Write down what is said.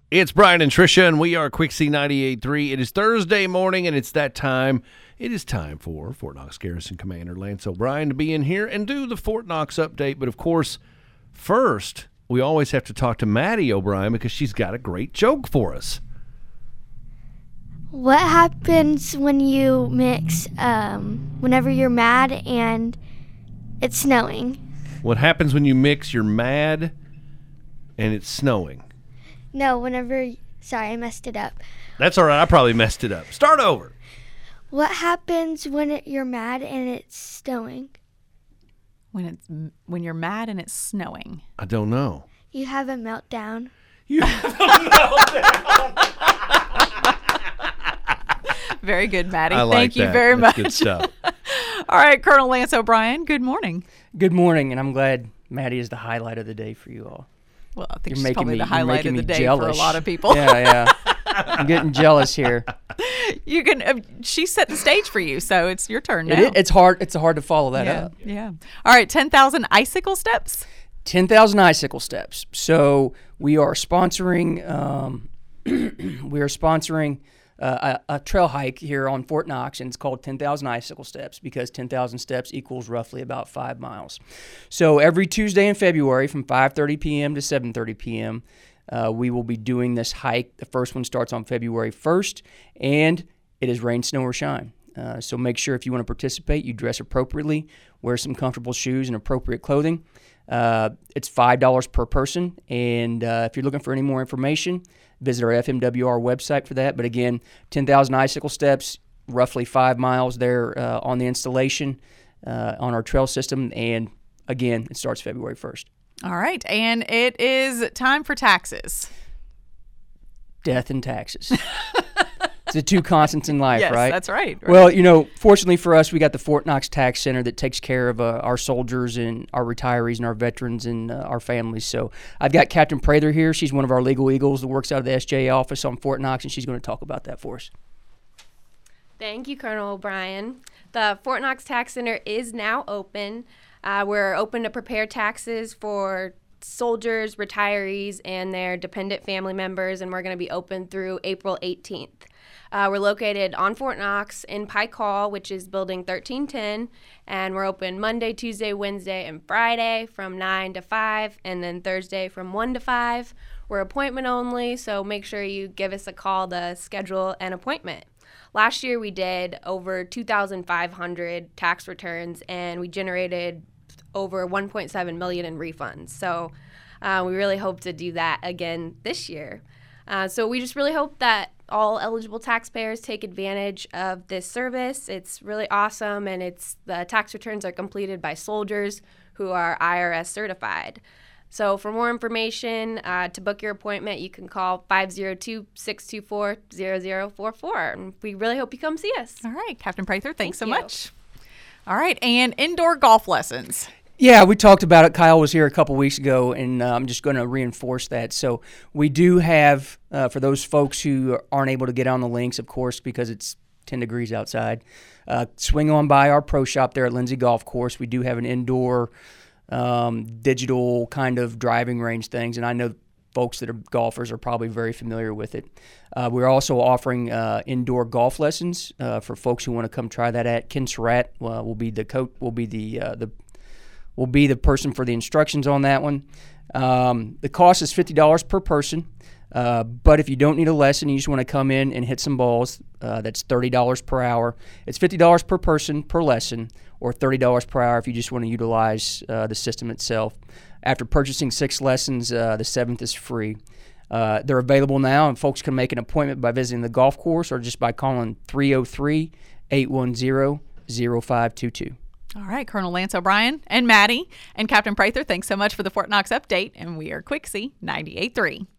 It's Brian and Tricia, and we are Quick C 98.3. It is Thursday morning, and it's that time. It is time for Fort Knox Garrison Commander Lance O'Brien to be in here and do the Fort Knox update. But, of course, first, we always have to talk to Maddie O'Brien because she's got a great joke for us. What happens when you mix whenever you're mad and it's snowing? What happens when you mix you're mad and it's snowing? No, sorry, I messed it up. That's all right. I probably messed it up. Start over. What happens when you're mad and it's snowing? When you're mad and it's snowing. I don't know. You have a meltdown. You have a meltdown. Very good, Maddie. I like Thank you that. very That's much. Good stuff. All right, Colonel Lance O'Brien, good morning. Good morning, and I'm glad Maddie is the highlight of the day for you all. Well, I think You're she's probably the highlight of the day jealous. for a lot of people. Yeah. I'm getting jealous here. You can. She set the stage for you, so it's your turn now. It's hard to follow that up. Yeah. All right, 10,000 icicle steps. 10,000 icicle steps. So we are sponsoring. A trail hike here on Fort Knox, and it's called 10,000 Icicle Steps because 10,000 steps equals roughly about 5 miles. So every Tuesday in February from 5:30 p.m. to 7:30 p.m., we will be doing this hike. The first one starts on February 1st, and it is rain, snow, or shine. So make sure if you want to participate, you dress appropriately, wear some comfortable shoes and appropriate clothing. It's $5 per person, and if you're looking for any more information, visit our FMWR website for that. But again, 10,000 icicle steps, roughly 5 miles there on the installation on our trail system. And again, it starts February 1st. All right. And it is time for taxes. Death and taxes. It's the two constants in life, yes, right? That's right. Well, fortunately for us, we got the Fort Knox Tax Center that takes care of our soldiers and our retirees and our veterans and our families. So I've got Captain Prather here. She's one of our legal eagles that works out of the SJ office on Fort Knox, and she's going to talk about that for us. Thank you, Colonel O'Brien. The Fort Knox Tax Center is now open. We're open to prepare taxes for soldiers, retirees, and their dependent family members, and we're going to be open through April 18th. We're located on Fort Knox in Pike Hall, which is building 1310, and we're open Monday, Tuesday, Wednesday, and Friday from 9 to 5, and then Thursday from 1 to 5. We're appointment only, so make sure you give us a call to schedule an appointment. Last year we did over 2,500 tax returns, and we generated over $1.7 million in refunds. So we really hope to do that again this year. So we just really hope that all eligible taxpayers take advantage of this service. It's really awesome, and the tax returns are completed by soldiers who are IRS certified. So for more information, to book your appointment, you can call 502-624-0044. And we really hope you come see us. All right, Captain Prather, thanks so Thank you. much. All right, and indoor golf lessons. Yeah, we talked about it. Kyle was here a couple weeks ago, and I'm just going to reinforce that. So we do have, for those folks who aren't able to get on the links, of course, because it's 10 degrees outside, swing on by our pro shop there at Lindsay Golf Course. We do have an indoor digital kind of driving range things, and I know folks that are golfers are probably very familiar with it. We're also offering indoor golf lessons for folks who want to come try that at. Ken Surratt will be the coach, will be the person for the instructions on that one. The cost is $50 per person, but if you don't need a lesson, you just want to come in and hit some balls, that's $30 per hour. It's $50 per person per lesson, or $30 per hour if you just want to utilize the system itself. After purchasing 6 lessons, the 7th is free. They're available now, and folks can make an appointment by visiting the golf course or just by calling 303-810-0522. All right, Colonel Lance O'Brien and Maddie and Captain Prather, thanks so much for the Fort Knox update, and we are Quick C 98.3.